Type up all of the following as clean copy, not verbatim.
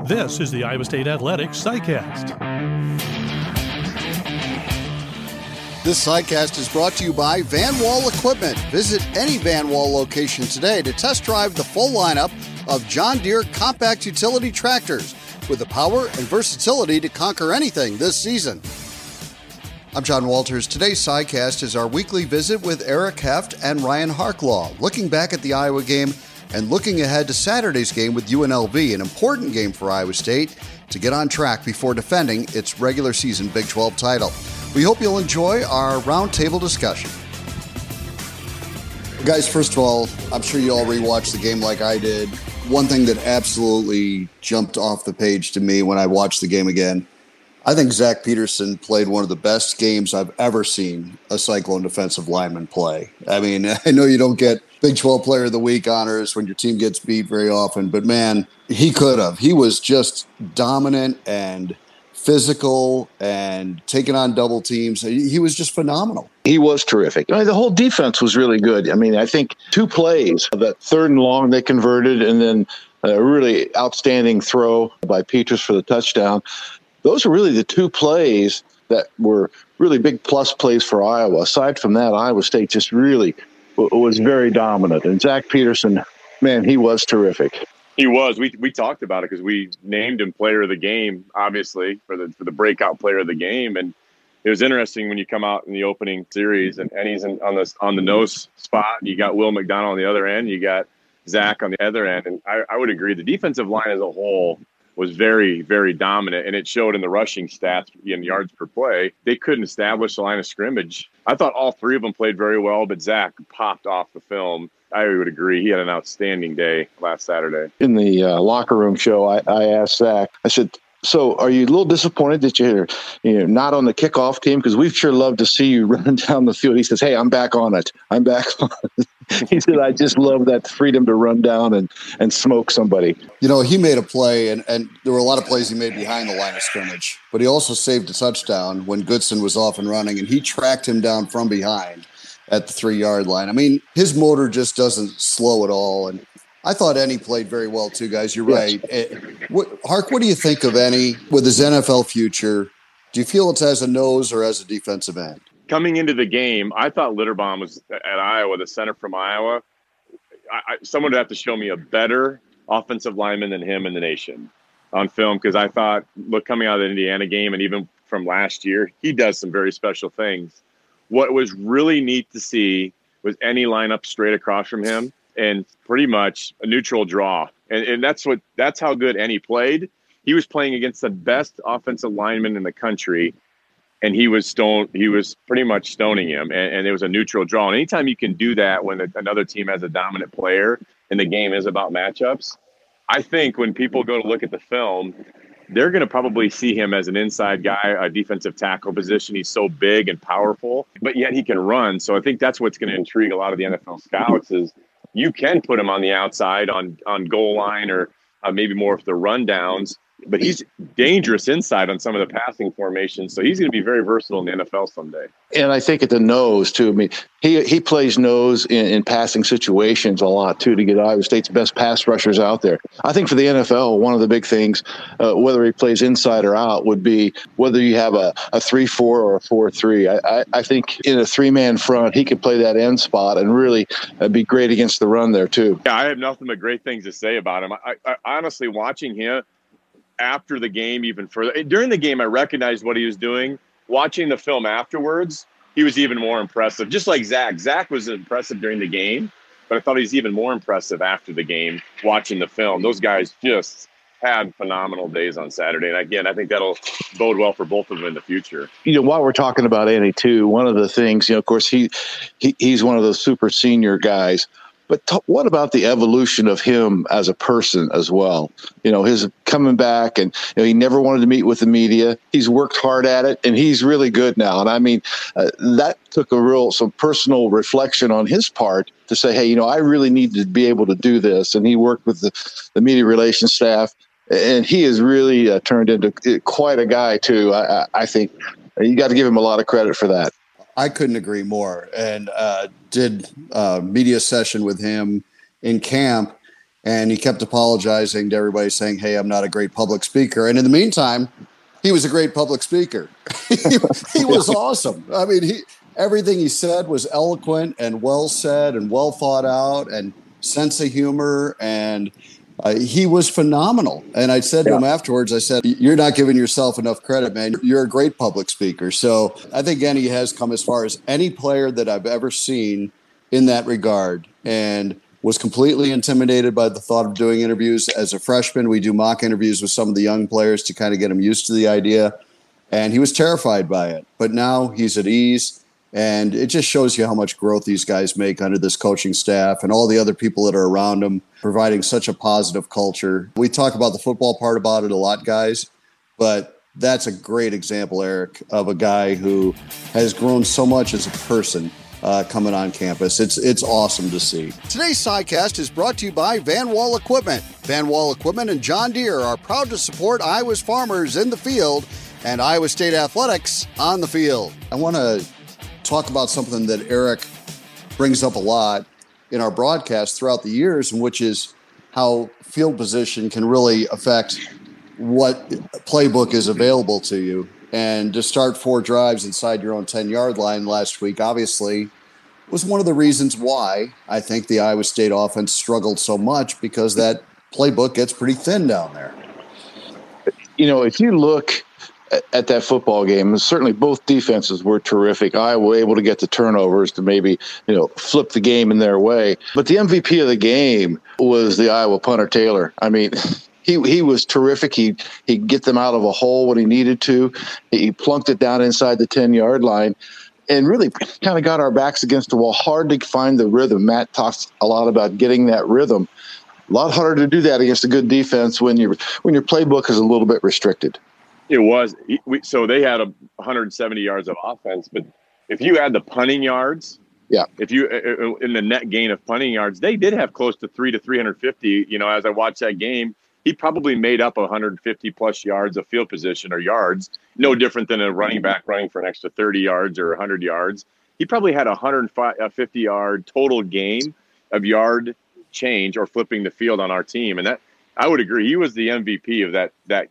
This is the Iowa State Athletics SciCast. This SciCast is brought to you by Van Wall Equipment. Visit any Van Wall location today to test drive the full lineup of John Deere compact utility tractors with the power and versatility to conquer anything this season. I'm John Walters. Today's SciCast is our weekly visit with Eric Heft and Ryan Harklaw, looking back at the Iowa game and looking ahead to Saturday's game with UNLV, an important game for Iowa State to get on track before defending its regular season Big 12 title. We hope you'll enjoy our roundtable discussion. Guys, first of all, I'm sure you all rewatched the game like I did. One thing that absolutely jumped off the page to me when I watched the game again, I think Zach Peterson played one of the best games I've ever seen a Cyclone defensive lineman play. I mean, I know you don't get Big 12 Player of the Week honors when your team gets beat very often, but man, he could have. He was just dominant and physical and taking on double teams. He was just phenomenal. He was terrific. I mean, the whole defense was really good. I mean, I think two plays, that third and long they converted, and then a really outstanding throw by Peters for the touchdown. Those are really the two plays that were really big plus plays for Iowa. Aside from that, Iowa State just really was very dominant. And Zach Peterson, man, he was terrific. He was. We talked about it because we named him player of the game, obviously, for the breakout player of the game. And it was interesting when you come out in the opening series and he's on the nose spot. You got Will McDonald on the other end. You got Zach on the other end. And I would agree. The defensive line as a whole was very, very dominant, and it showed in the rushing stats in yards per play. They couldn't establish the line of scrimmage. I thought all three of them played very well, but Zach popped off the film. I would agree. He had an outstanding day last Saturday. In the locker room show, I asked Zach, I said, so are you a little disappointed that you're not on the kickoff team? Because we'd sure love to see you run down the field. He says, hey, I'm back on it. I'm back on it. He said, I just love that freedom to run down and smoke somebody. You know, he made a play, and there were a lot of plays he made behind the line of scrimmage, but he also saved a touchdown when Goodson was off and running, and he tracked him down from behind at the 3-yard line. I mean, his motor just doesn't slow at all, and I thought Ennie played very well too, guys. You're right. Hark, what do you think of Ennie with his NFL future? Do you feel it's as a nose or as a defensive end? Coming into the game, I thought Litterbaum was at Iowa, the center from Iowa. Someone would have to show me a better offensive lineman than him in the nation on film, because I thought, coming out of the Indiana game and even from last year, he does some very special things. What was really neat to see was Ennie line up straight across from him and pretty much a neutral draw. And that's how good Ennie played. He was playing against the best offensive lineman in the country, and he was pretty much stoning him. And it was a neutral draw. And anytime you can do that when another team has a dominant player and the game is about matchups, I think when people go to look at the film, they're going to probably see him as an inside guy, a defensive tackle position. He's so big and powerful, but yet he can run. So I think that's what's going to intrigue a lot of the NFL scouts is you can put him on the outside on goal line or maybe more of the rundowns, but he's dangerous inside on some of the passing formations. So he's going to be very versatile in the NFL someday. And I think at the nose, too. I mean, he plays nose in passing situations a lot, too, to get Iowa State's best pass rushers out there. I think for the NFL, one of the big things, whether he plays inside or out, would be whether you have a 3-4 or a 4-3. I think in a three-man front, he could play that end spot and really be great against the run there, too. Yeah, I have nothing but great things to say about him. I honestly, watching him, after the game, even further during the game, I recognized what he was doing. Watching the film afterwards, he was even more impressive. Just like Zach. Zach was impressive during the game, but I thought he was even more impressive after the game. Watching the film, those guys just had phenomenal days on Saturday. And again, I think that'll bode well for both of them in the future. While we're talking about Ennie too, one of the things, of course, he's one of those super senior guys. But what about the evolution of him as a person as well? His coming back, and he never wanted to meet with the media. He's worked hard at it, and he's really good now. And I mean, that took some personal reflection on his part to say, hey, I really need to be able to do this. And he worked with the media relations staff, and he has really turned into quite a guy too. I think you got to give him a lot of credit for that. I couldn't agree more. And did a media session with him in camp. And he kept apologizing to everybody, saying, hey, I'm not a great public speaker. And in the meantime, he was a great public speaker. He was awesome. I mean, everything he said was eloquent and well said and well thought out and sense of humor. And he was phenomenal. And I said to him afterwards, I said, you're not giving yourself enough credit, man. You're a great public speaker. So I think Enny has come as far as any player that I've ever seen in that regard, and was completely intimidated by the thought of doing interviews. As a freshman, we do mock interviews with some of the young players to kind of get them used to the idea. And he was terrified by it. But now he's at ease. And it just shows you how much growth these guys make under this coaching staff and all the other people that are around them, providing such a positive culture. We talk about the football part about it a lot, guys, but that's a great example, Eric, of a guy who has grown so much as a person coming on campus. It's awesome to see. Today's SciCast is brought to you by Van Wall Equipment. Van Wall Equipment and John Deere are proud to support Iowa's farmers in the field and Iowa State athletics on the field. I want to talk about something that Eric brings up a lot in our broadcast throughout the years, which is how field position can really affect what playbook is available to you. And to start 4 drives inside your own 10-yard line last week, obviously, was one of the reasons why I think the Iowa State offense struggled so much, because that playbook gets pretty thin down there. You know, if you look at that football game, certainly both defenses were terrific. Iowa were able to get the turnovers to maybe, flip the game in their way. But the MVP of the game was the Iowa punter, Taylor. I mean, he was terrific. He'd get them out of a hole when he needed to. He plunked it down inside the 10-yard line and really kind of got our backs against the wall. Hard to find the rhythm. Matt talks a lot about getting that rhythm. A lot harder to do that against a good defense when your playbook is a little bit restricted. It was. So they had 170 yards of offense, but if you add the punting yards, if you in the net gain of punting yards, they did have close to 350. As I watched that game, he probably made up 150 plus yards of field position or yards. No different than a running back running for an extra 30 yards or 100 yards. He probably had a 150 yard total gain of yard change or flipping the field on our team, and that I would agree. He was the MVP of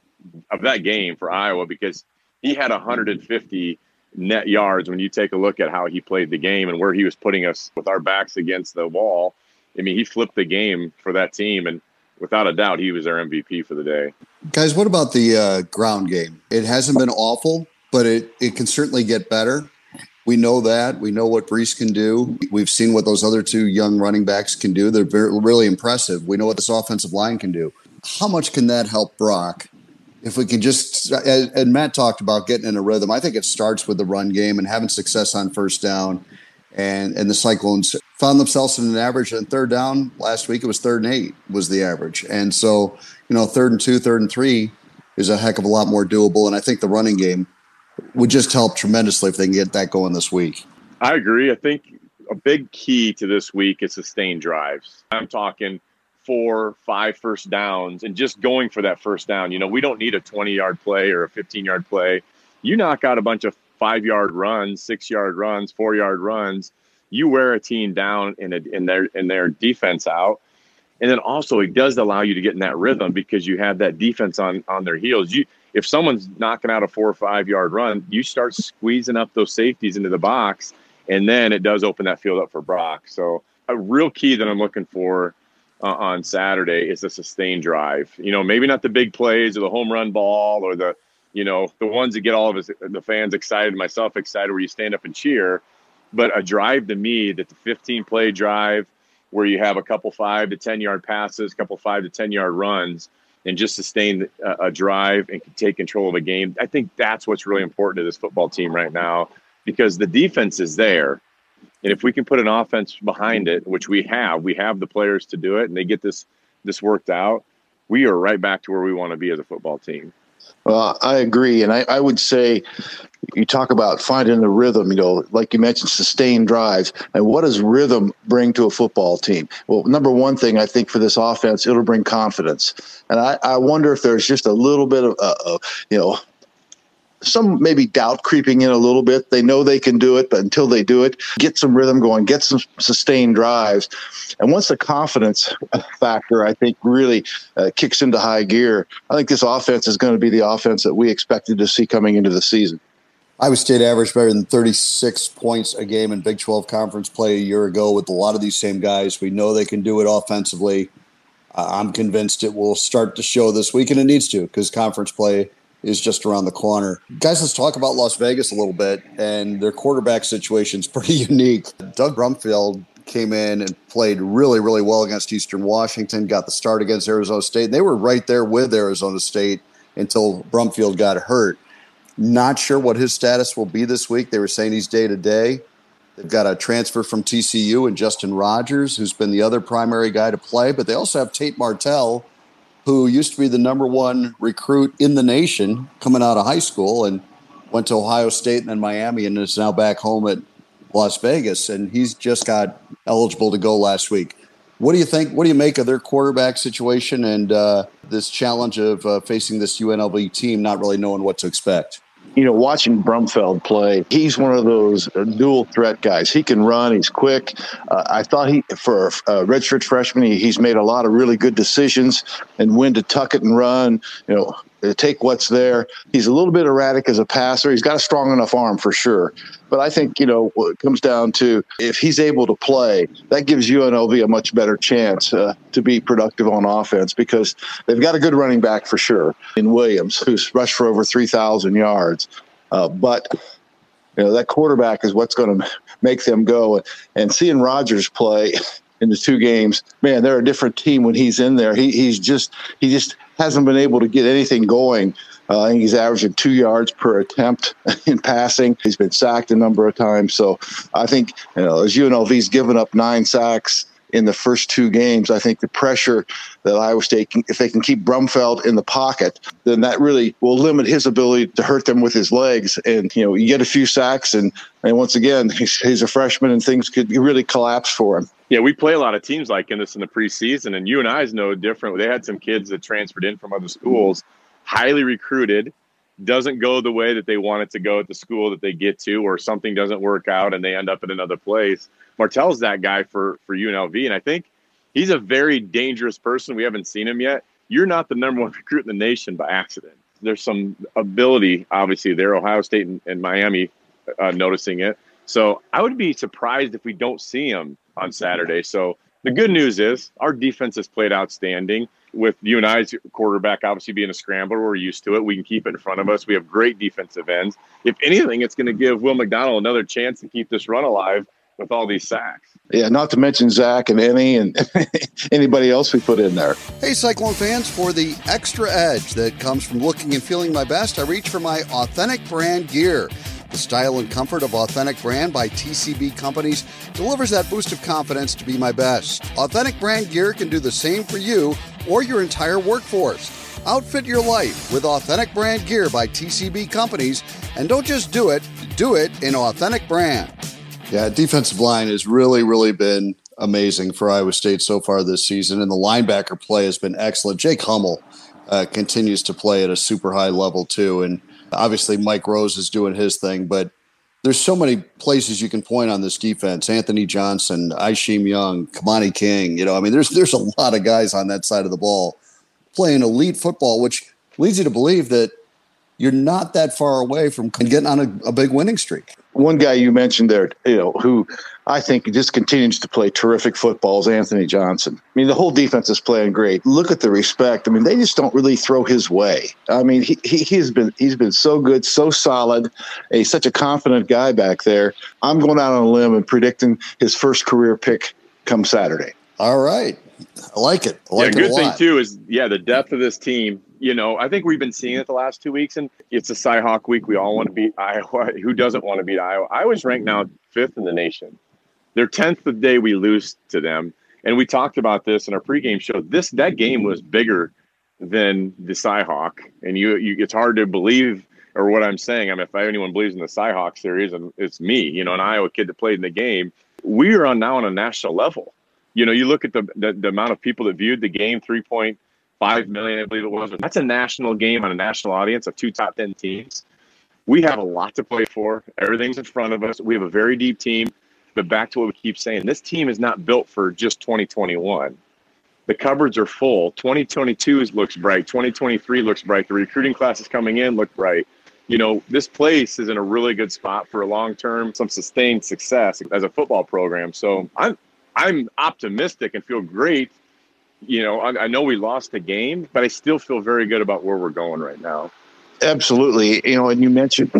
that game for Iowa, because he had 150 net yards. When you take a look at how he played the game and where he was putting us with our backs against the wall, I mean, he flipped the game for that team, and without a doubt, he was our MVP for the day. Guys, what about the ground game? It hasn't been awful, but it can certainly get better. We know that. We know what Brees can do. We've seen what those other 2 young running backs can do. They're really impressive. We know what this offensive line can do. How much can that help Brock? If we can just, and Matt talked about getting in a rhythm, I think it starts with the run game and having success on first down. And the Cyclones found themselves in an average on third down. Last week, it was 3rd and 8 was the average. And so, 3rd and 2, 3rd and 3 is a heck of a lot more doable. And I think the running game would just help tremendously if they can get that going this week. I agree. I think a big key to this week is sustained drives. I'm talking 4, 5 first downs and just going for that first down. We don't need a 20-yard play or a 15-yard play. You knock out a bunch of 5-yard runs, 6-yard runs, 4-yard runs. You wear a team down in their defense out. And then also it does allow you to get in that rhythm, because you have that defense on their heels. If someone's knocking out a 4 or 5-yard run, you start squeezing up those safeties into the box, and then it does open that field up for Brock. So a real key that I'm looking for on Saturday is a sustained drive. Maybe not the big plays or the home run ball or the ones that get all of us, the fans excited, myself excited, where you stand up and cheer, but a drive to me, that the 15-play drive where you have a couple 5 to 10-yard passes, a couple 5 to 10-yard runs, and just sustain a drive and take control of a game. I think that's what's really important to this football team right now, because the defense is there. And if we can put an offense behind it, which we have the players to do it, and they get this worked out, we are right back to where we want to be as a football team. Well, I agree. And I would say, you talk about finding the rhythm, like you mentioned, sustained drives. And what does rhythm bring to a football team? Well, number one thing, I think, for this offense, it'll bring confidence. And I wonder if there's just a little bit of, some maybe doubt creeping in a little bit. They know they can do it, but until they do it, get some rhythm going, get some sustained drives. And once the confidence factor, I think, really kicks into high gear, I think this offense is going to be the offense that we expected to see coming into the season. Iowa State averaged better than 36 points a game in Big 12 conference play a year ago with a lot of these same guys. We know they can do it offensively. I'm convinced it will start to show this week, and it needs to, because conference play is just around the corner. Guys, let's talk about Las Vegas a little bit, and their quarterback situation is pretty unique. Doug Brumfield came in and played really, really well against Eastern Washington, got the start against Arizona State, and they were right there with Arizona State until Brumfield got hurt. Not sure what his status will be this week. They were saying he's day-to-day. They've got a transfer from TCU and Justin Rogers, who's been the other primary guy to play, but they also have Tate Martell, who used to be the number one recruit in the nation coming out of high school and went to Ohio State and then Miami and is now back home at Las Vegas. And he's just got eligible to go last week. What do you think? What do you make of their quarterback situation and this challenge of facing this UNLV team, not really knowing what to expect? You know, watching Brumfield play, he's one of those dual threat guys. He can run. He's quick. I thought for a redshirt freshman, he's made a lot of really good decisions and when to tuck it and run, take what's there. He's a little bit erratic as a passer. He's got a strong enough arm for sure. But I think, what it comes down to, if he's able to play, that gives UNLV a much better chance to be productive on offense, because they've got a good running back for sure in Williams, who's rushed for over 3,000 yards. But that quarterback is what's going to make them go. And seeing Rogers play in the two games, man, they're a different team when he's in there. He just hasn't been able to get anything going. I think he's averaging 2 yards per attempt in passing. He's been sacked a number of times. So I think, as UNLV's given up 9 sacks in the first 2 games, I think the pressure that Iowa State, if they can keep Brumfield in the pocket, then that really will limit his ability to hurt them with his legs. And, you get a few sacks, and once again, he's a freshman, and things could really collapse for him. Yeah, we play a lot of teams like this in the preseason, and UNI is no different. They had some kids that transferred in from other schools, highly recruited, doesn't go the way that they want it to go at the school that they get to, or something doesn't work out and they end up at another place. Martell's that guy for UNLV, and I think he's a very dangerous person. We haven't seen him yet. You're not the number one recruit in the nation by accident. There's some ability, obviously, there. Ohio State and Miami noticing it. So I would be surprised if we don't see him on Saturday. So the good news is our defense has played outstanding. With UNI's quarterback obviously being a scrambler, we're used to it. We can keep it in front of us. We have great defensive ends. If anything, it's going to give Will McDonald another chance to keep this run alive with all these sacks. Yeah, not to mention Zach and Emmy and anybody else we put in there. Hey, Cyclone fans, for the extra edge that comes from looking and feeling my best, I reach for my Authentic Brand gear. The style and comfort of Authentic Brand by TCB Companies delivers that boost of confidence to be my best. Authentic Brand gear can do the same for you or your entire workforce. Outfit your life with Authentic Brand gear by TCB Companies, and don't just do it in Authentic Brand. Yeah, defensive line has really, really been amazing for Iowa State so far this season, and the linebacker play has been excellent. Jake Hummel continues to play at a super high level too, and obviously Mike Rose is doing his thing, but there's so many places you can point on this defense. Anthony Johnson, Aisheem Young, Kamani King. There's a lot of guys on that side of the ball playing elite football, which leads you to believe that you're not that far away from getting on a big winning streak. One guy you mentioned there, who I think just continues to play terrific football is Anthony Johnson. The whole defense is playing great. Look at the respect. They just don't really throw his way. He's been so good, so solid. He's such a confident guy back there. I'm going out on a limb and predicting his first career pick come Saturday. All right. I like it. Good thing too is the depth of this team. I think we've been seeing it the last 2 weeks, and it's a Cy-Hawk week. We all want to beat Iowa. Who doesn't want to beat Iowa? Iowa's ranked now 5th in the nation. They're 10th the day we lose to them. And we talked about this in our pregame show. That game was bigger than the Cy-Hawk. And it's hard to believe, or what I'm saying. If anyone believes in the Cy-Hawk series, and it's me, an Iowa kid that played in the game. We are now on a national level. You look at the amount of people that viewed the game, 3.5 million, I believe it was. That's a national game on a national audience of 2 top 10 teams. We have a lot to play for. Everything's in front of us. We have a very deep team. But back to what we keep saying, this team is not built for just 2021. The cupboards are full. 2022 looks bright. 2023 looks bright. The recruiting classes coming in look bright. This place is in a really good spot for a long-term, some sustained success as a football program. So I'm optimistic and feel great. I know we lost the game, but I still feel very good about where we're going right now. Absolutely. And you mentioned,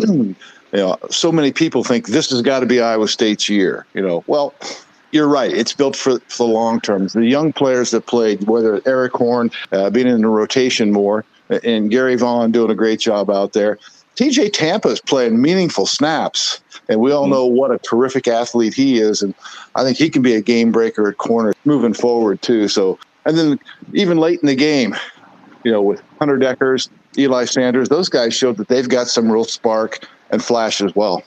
so many people think this has got to be Iowa State's year. Well, you're right. It's built for the long term. The young players that played, whether Eric Horn being in the rotation more, and Gary Vaughn doing a great job out there. TJ Tampa is playing meaningful snaps, and we all know what a terrific athlete he is. And I think he can be a game breaker at corner moving forward too. So, and then even late in the game, with Hunter Deckers, Eli Sanders, those guys showed that they've got some real spark and flash as well.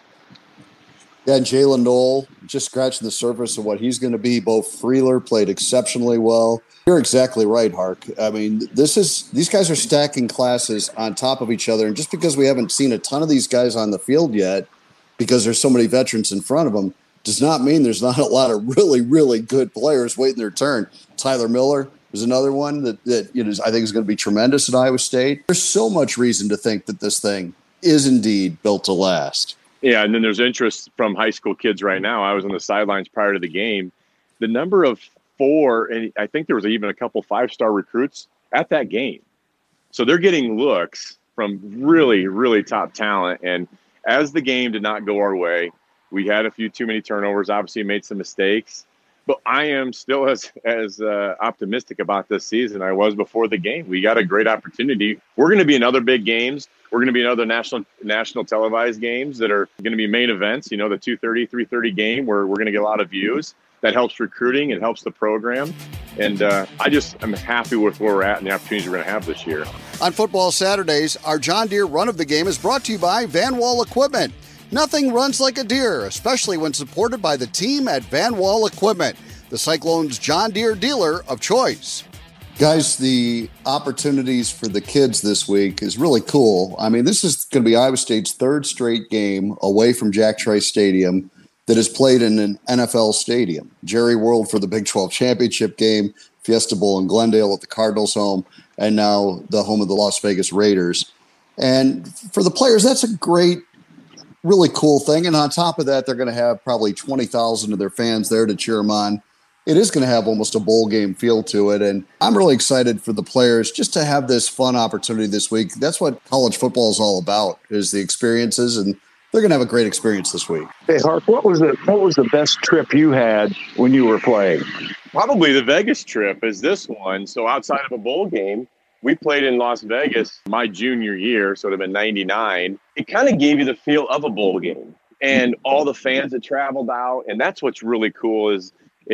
Yeah, Jalen Knoll, just scratching the surface of what he's going to be. Bo Freeler played exceptionally well. You're exactly right, Hark. I mean, these guys are stacking classes on top of each other. And just because we haven't seen a ton of these guys on the field yet, because there's so many veterans in front of them, does not mean there's not a lot of really, really good players waiting their turn. Tyler Miller is another one that I think is going to be tremendous at Iowa State. There's so much reason to think that this thing is indeed built to last. Yeah, and then there's interest from high school kids right now. I was on the sidelines prior to the game. The number of 4, and I think there was even a couple 5-star recruits at that game. So they're getting looks from really, really top talent. And as the game did not go our way, we had a few too many turnovers, obviously made some mistakes. But I am still as optimistic about this season I was before the game. We got a great opportunity. We're going to be in other big games. We're going to be in other national televised games that are going to be main events. The 2:30, 3:30 game where we're going to get a lot of views. That helps recruiting. It helps the program. And I'm happy with where we're at and the opportunities we're going to have this year. On Football Saturdays, our John Deere Run of the Game is brought to you by Van Wall Equipment. Nothing runs like a deer, especially when supported by the team at Van Wall Equipment, the Cyclones John Deere dealer of choice. Guys, the opportunities for the kids this week is really cool. I mean, this is going to be Iowa State's third straight game away from Jack Trice Stadium that is played in an NFL stadium. Jerry World for the Big 12 championship game, Fiesta Bowl in Glendale at the Cardinals' home, and now the home of the Las Vegas Raiders. And for the players, that's a great, really cool thing. And on top of that, they're going to have probably 20,000 of their fans there to cheer them on. It is going to have almost a bowl game feel to it. And I'm really excited for the players just to have this fun opportunity this week. That's what college football is all about, is the experiences. And they're going to have a great experience this week. Hey, Harp, what was the best trip you had when you were playing? Probably the Vegas trip is this one. So outside of a bowl game, we played in Las Vegas my junior year, so it would have been 99. It kind of gave you the feel of a bowl game and all the fans that traveled out. And that's what's really cool is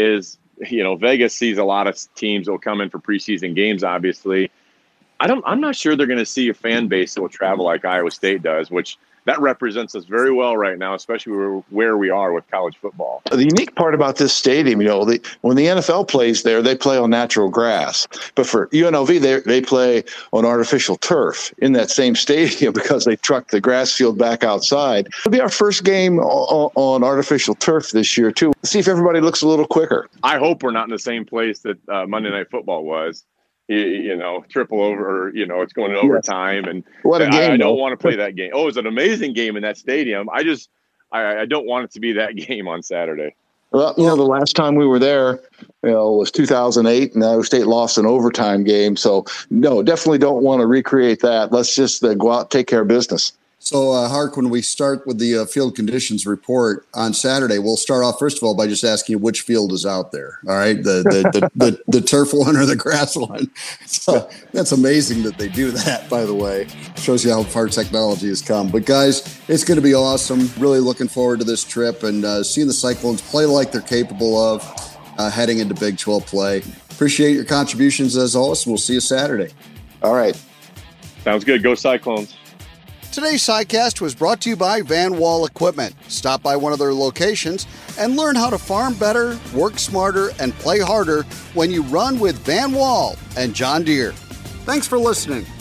Vegas sees a lot of teams that will come in for preseason games, obviously. I'm not sure they're going to see a fan base that will travel like Iowa State does, which that represents us very well right now, especially where we are with college football. The unique part about this stadium, when the NFL plays there, they play on natural grass. But for UNLV, they play on artificial turf in that same stadium because they truck the grass field back outside. It'll be our first game on artificial turf this year, too. See if everybody looks a little quicker. I hope we're not in the same place that Monday Night Football was. Triple over, it's going to overtime. And what a game, I don't want to play that game. Oh, it was an amazing game in that stadium. I don't want it to be that game on Saturday. Well, the last time we were there, was 2008, and Iowa State lost an overtime game. So, no, definitely don't want to recreate that. Let's just go out and take care of business. So, Hark, when we start with the field conditions report on Saturday, we'll start off, first of all, by just asking you which field is out there. All right, the turf one or the grass one. So that's amazing that they do that, by the way. Shows you how far technology has come. But, guys, it's going to be awesome. Really looking forward to this trip and seeing the Cyclones play like they're capable of heading into Big 12 play. Appreciate your contributions, as always, and we'll see you Saturday. All right. Sounds good. Go Cyclones. Today's SciCast was brought to you by Van Wall Equipment. Stop by one of their locations and learn how to farm better, work smarter, and play harder when you run with Van Wall and John Deere. Thanks for listening.